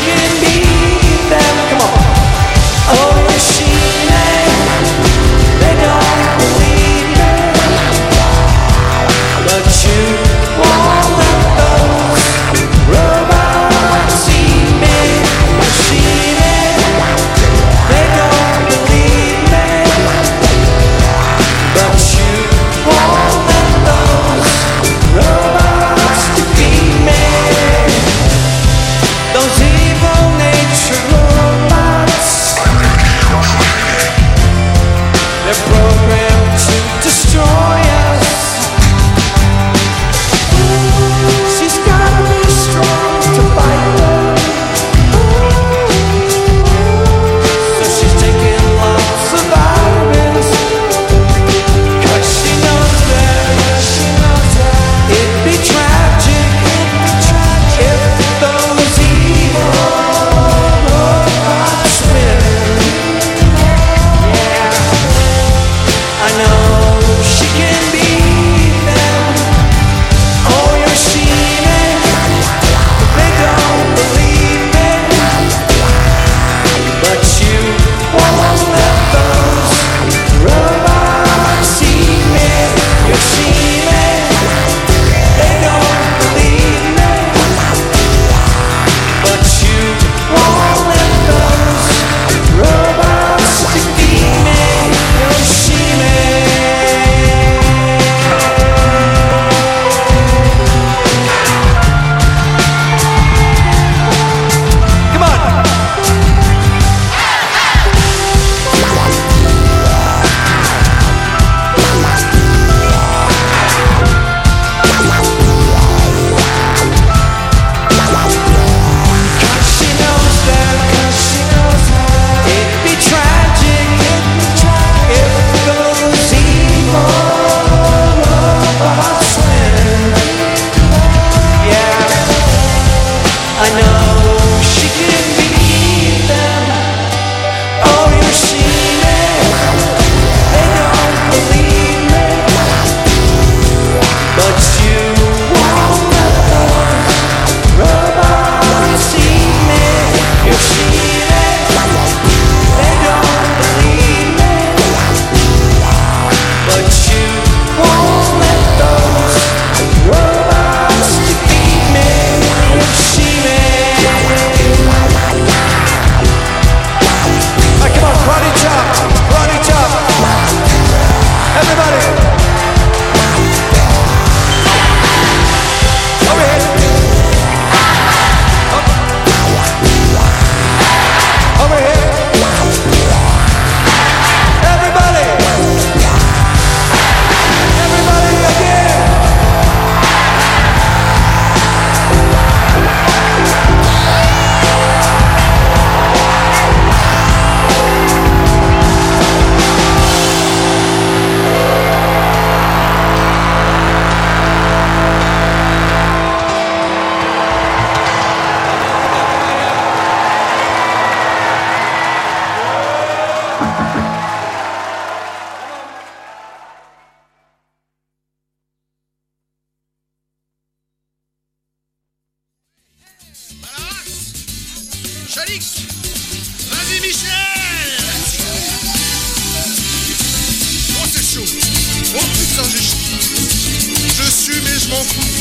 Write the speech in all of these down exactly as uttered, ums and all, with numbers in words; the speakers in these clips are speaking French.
Chalique. Vas-y Michel. Oh c'est chaud. Oh putain j'ai chaud. Je suis mais je m'en fous.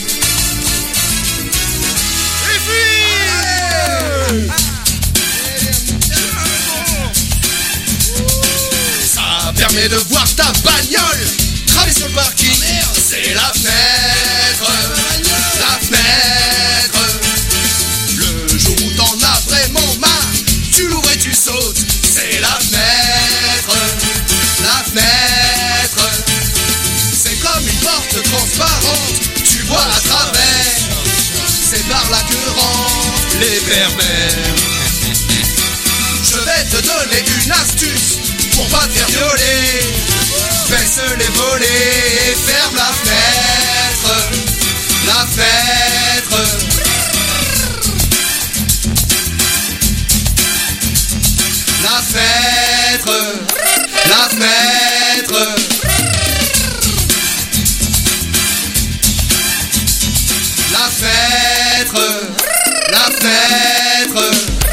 Et puis ça permet de voir ta bagnole cramer sur le parking. C'est la fenêtre. La fenêtre. Le jour où t'en as vraiment marre, tu l'ouvres et tu sautes. C'est la fenêtre. La fenêtre. C'est comme une porte transparente, tu vois à travers. C'est par là que rentrent les pervers. Je vais te donner une astuce pour pas te faire violer. Baisse les volets et ferme la fenêtre. La fenêtre. La fenêtre. La fenêtre. La fenêtre. La fenêtre.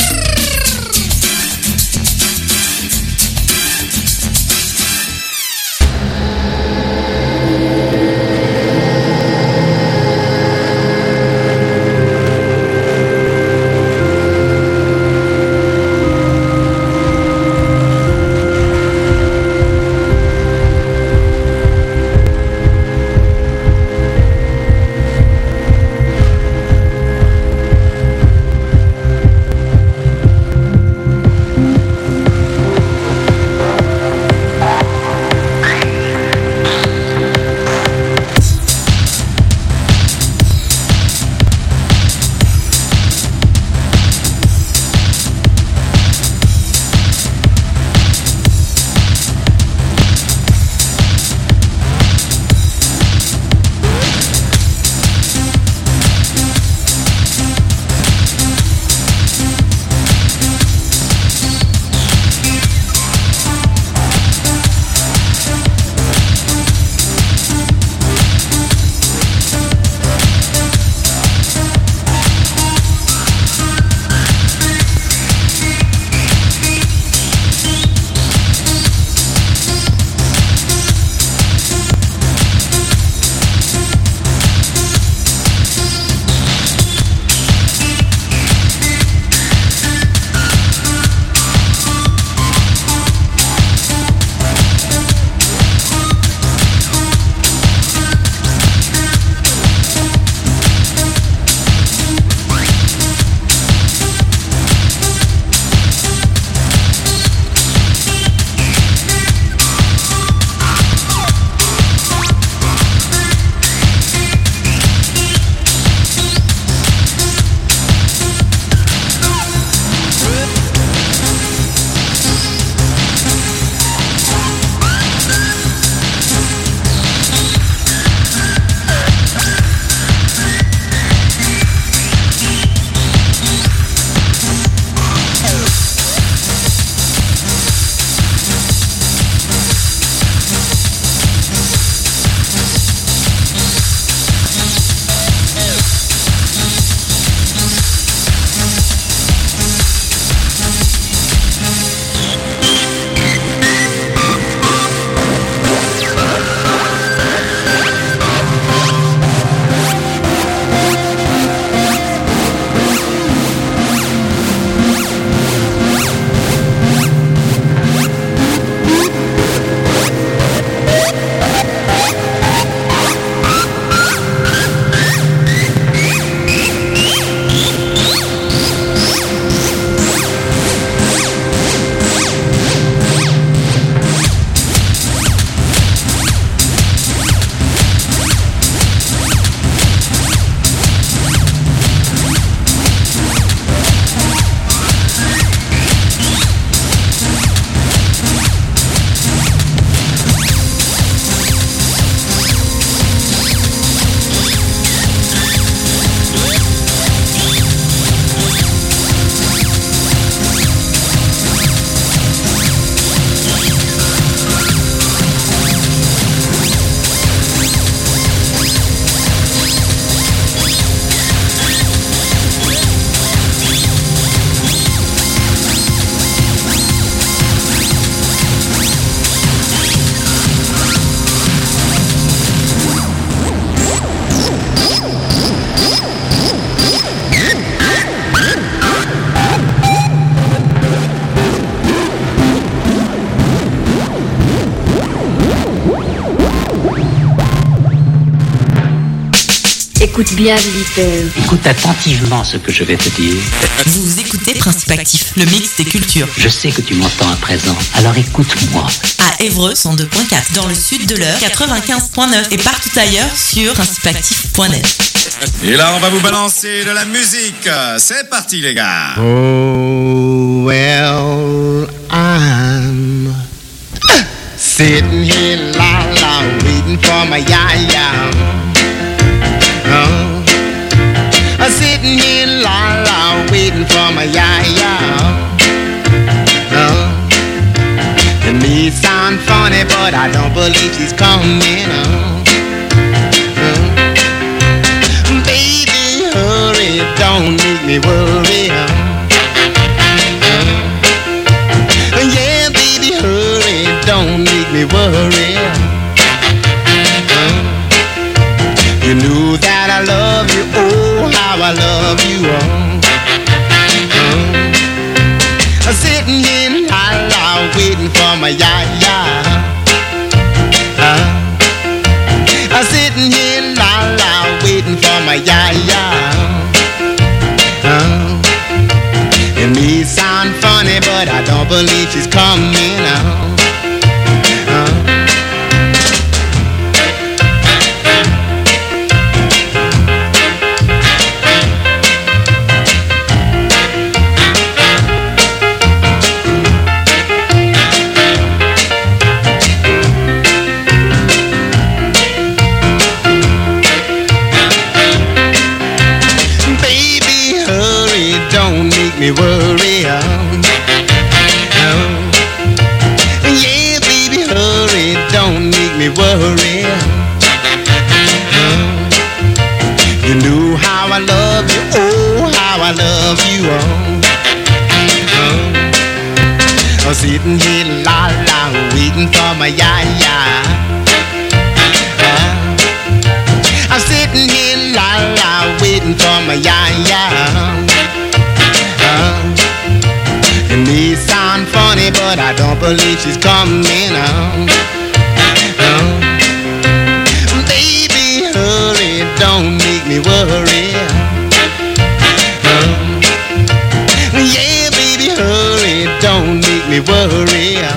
Écoute bien, Little. Écoute attentivement ce que je vais te dire. Vous écoutez Principe Actif, le mix des cultures. Je sais que tu m'entends à présent, alors écoute-moi. À Évreux, cent deux point quatre, dans le sud de l'Eure, quatre-vingt-quinze point neuf et partout ailleurs sur principe actif point net. Et là, on va vous balancer de la musique. C'est parti, les gars. Oh, well, I'm sitting here, la la, waiting for my ya-ya. Oh, I'm sitting here, la la, waiting for my ya-ya. Oh, it may sound funny, but I don't believe she's coming. Oh, oh. Baby, hurry, don't make me me worry. Yeah, baby, hurry, don't make me worry. You knew that I love you, oh, how I love you, oh. I'm sitting here in la la, waiting for my ya-ya. Uh, I'm sitting here in la la, waiting for my ya-ya. Uh, it may sound funny, but I don't believe she's coming out. Uh, me worry, oh, oh. Yeah, baby, hurry, don't make me worry, oh. You knew how I love you, oh, how I love you, oh, oh. I'm sitting here, la la, waiting for my ya-ya, oh. I'm sitting here, la la, waiting for my ya-ya. It may sound funny, but I don't believe she's coming out. Oh. Baby, hurry, don't make me worry. Oh. Yeah, baby, hurry, don't make me worry. Oh.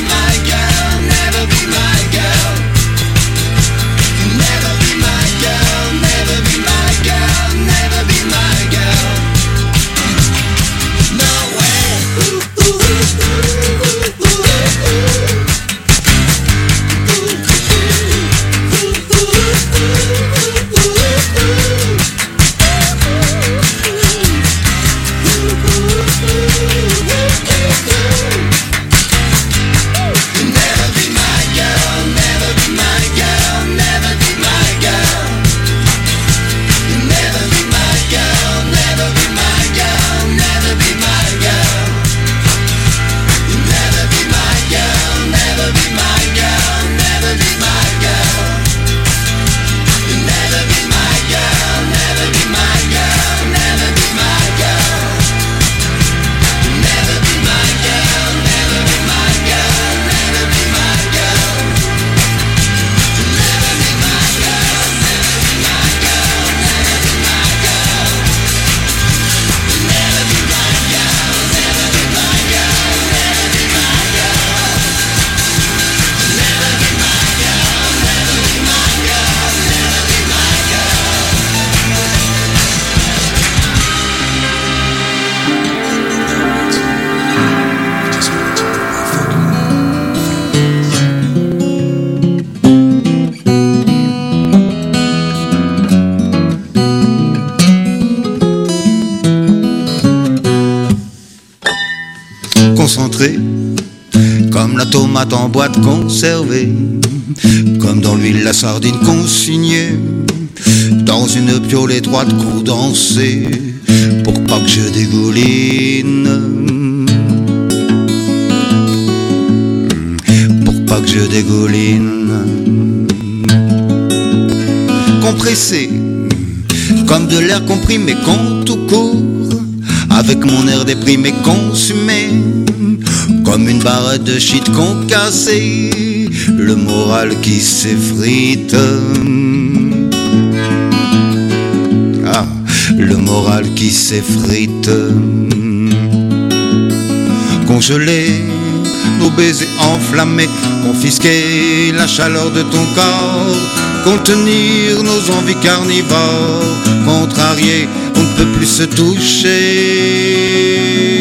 Never be my girl. filtré, comme la tomate en boîte conservée, comme dans l'huile la sardine consignée, dans une piole étroite condensée, pour pas que je dégouline, pour pas que je dégouline. Compressé, comme de l'air comprimé quand tout court, avec mon air déprimé consumé, comme une barrette de shit concassée, le moral qui s'effrite. Ah, le moral qui s'effrite. Congelé, nos baisers enflammés, confisquer la chaleur de ton corps, contenir nos envies carnivores, contrarier, on ne peut plus se toucher.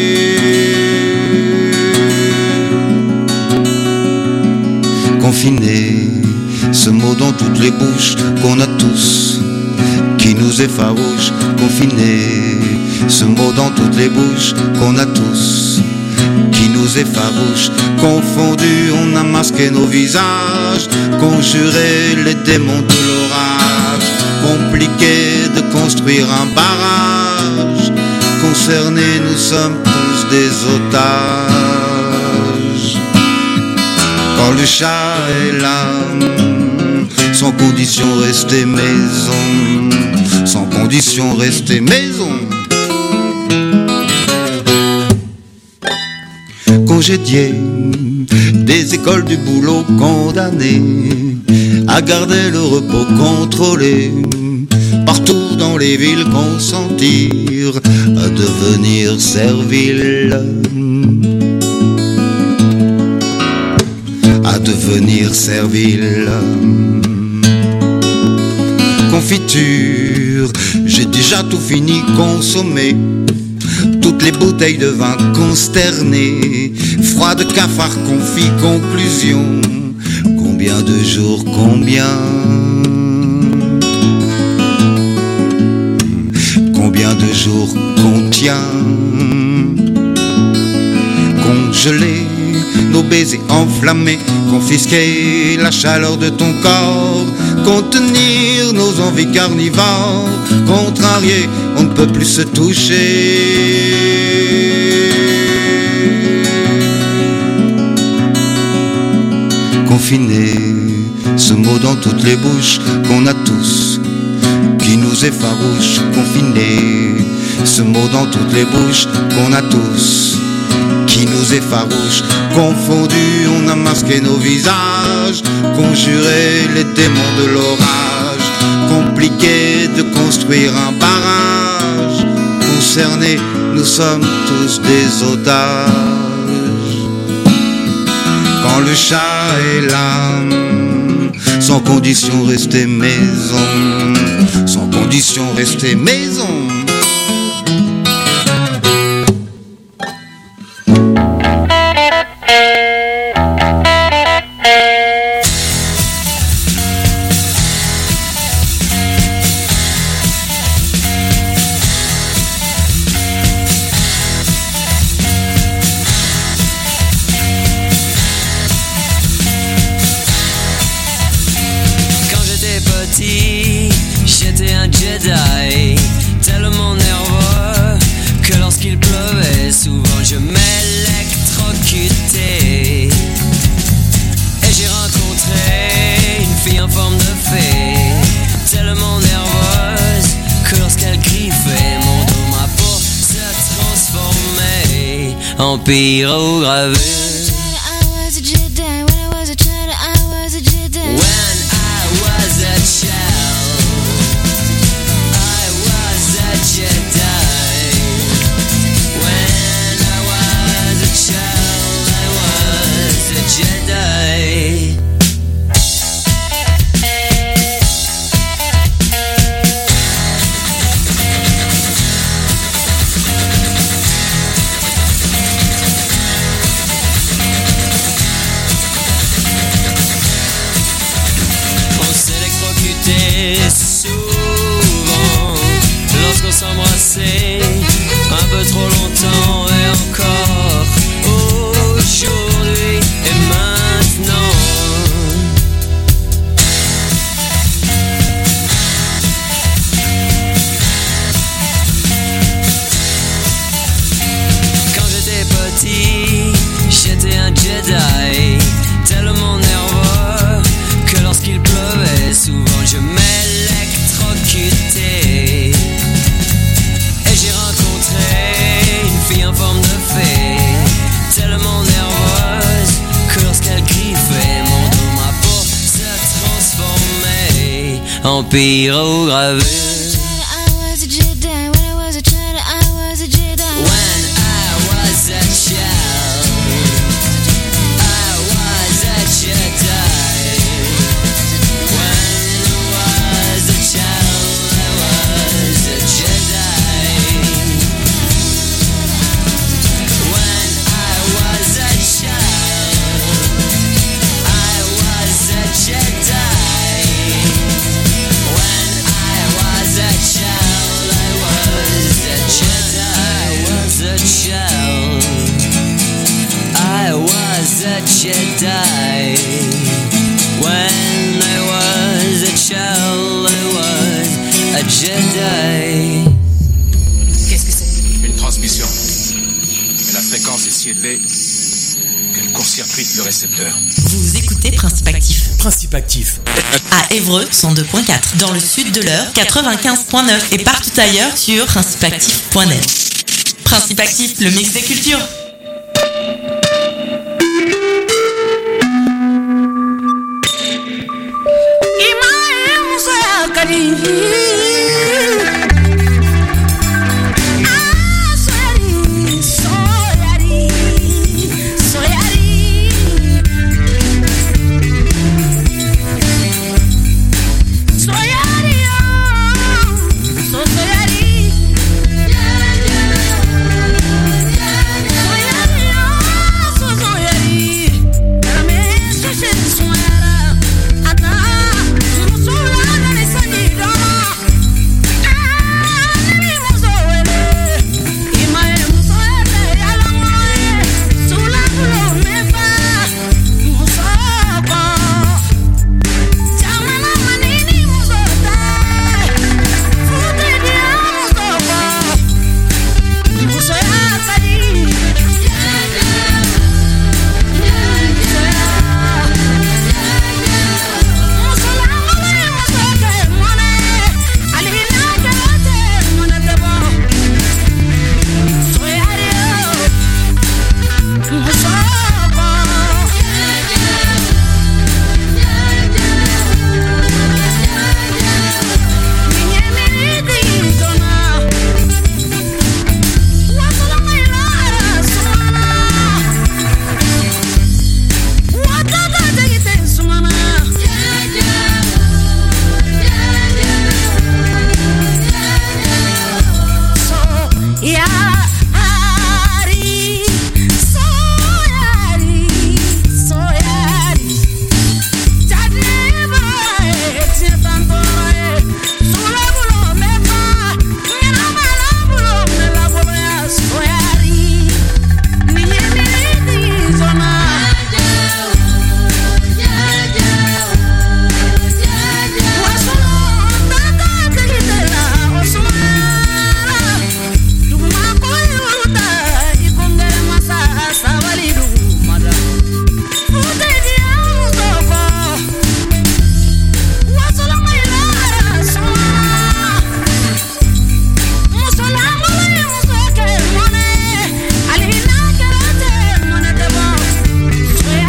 Confiné, ce mot dans toutes les bouches qu'on a tous, qui nous effarouche. Confiné, ce mot dans toutes les bouches qu'on a tous, qui nous effarouche. Confondus, on a masqué nos visages, conjuré les démons de l'orage, compliqué de construire un barrage. Concernés, nous sommes tous des otages. Quand le chat est là, sans condition rester maison, sans condition rester maison. Congédié des écoles du boulot, condamné à garder le repos contrôlé, partout dans les villes consentir à devenir servile, à devenir servile. Confiture, j'ai déjà tout fini consommé, toutes les bouteilles de vin consternées, froid de cafard confit, conclusion. Combien de jours, combien? Combien de jours contient? Congelé, nos baisers enflammés, confisquer la chaleur de ton corps, contenir nos envies carnivores, contrarier, on ne peut plus se toucher. Confiné, ce mot dans toutes les bouches qu'on a tous, qui nous effarouche. Confiné, ce mot dans toutes les bouches qu'on a tous, qui nous effarouche. Confondus, on a masqué nos visages, conjuré les démons de l'orage, compliqué de construire un barrage. Concernés, nous sommes tous des otages. Quand le chat est là, sans condition rester maison, sans condition rester maison. J'étais un Jedi, tellement nerveux que lorsqu'il pleuvait, souvent je m'électrocutais. Et j'ai rencontré une fille en forme de fée, tellement nerveuse que lorsqu'elle griffait mon dos, ma peau se transformait en pyrogravure. Souvent, lorsqu'on s'embrassait un peu trop longtemps et encore, oh en pyrogravure. Jedi. When I was a child, I was a Jedi. Qu'est-ce que c'est? Une transmission. Mais la fréquence est si élevée qu'elle court-circuite le récepteur. Vous écoutez Principe Actif. Principe Actif. À Évreux, cent deux point quatre. Dans le sud de l'Eure, quatre-vingt-quinze point neuf. Et partout ailleurs sur principe actif point net. Principe Actif, le mix des cultures.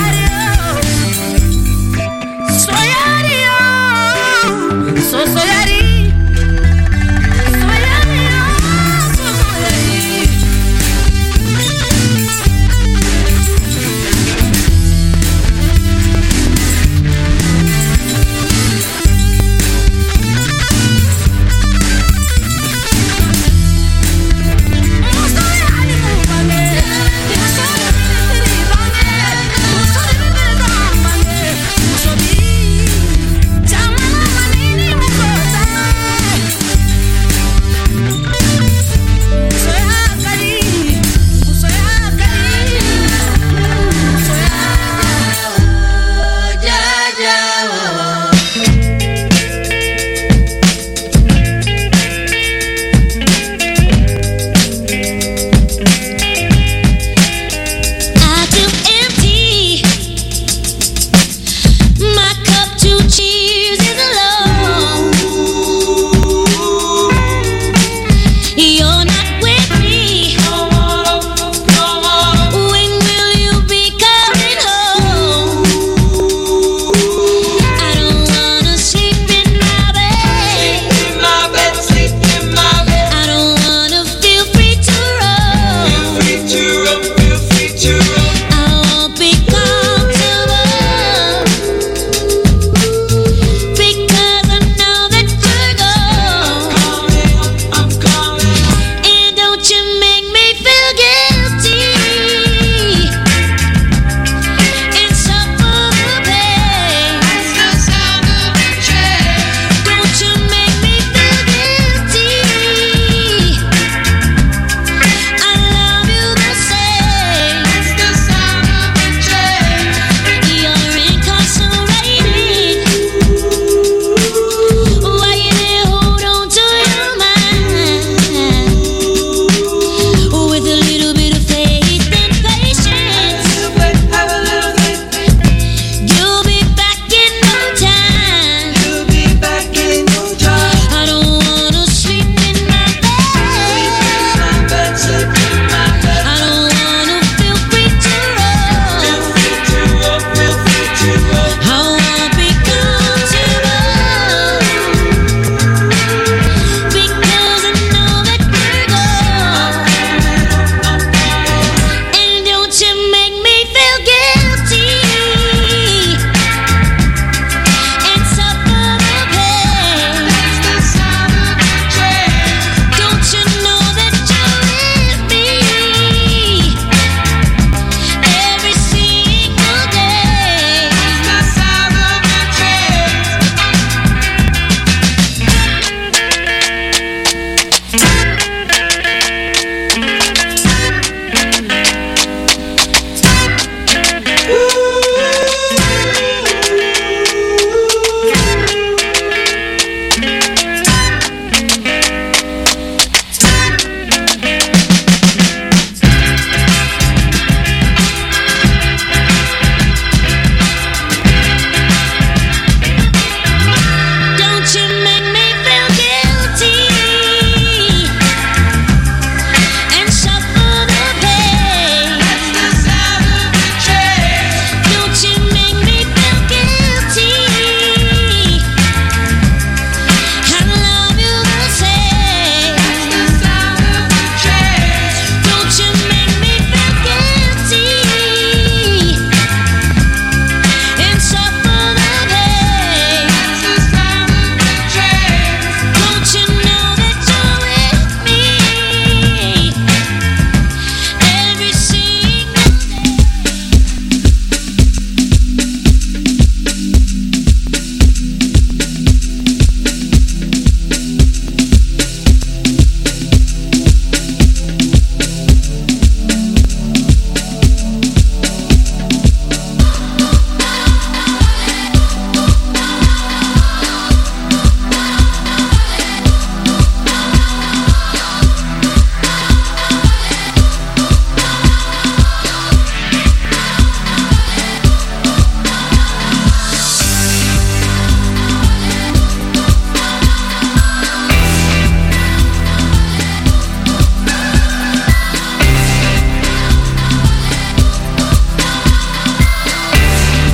Soy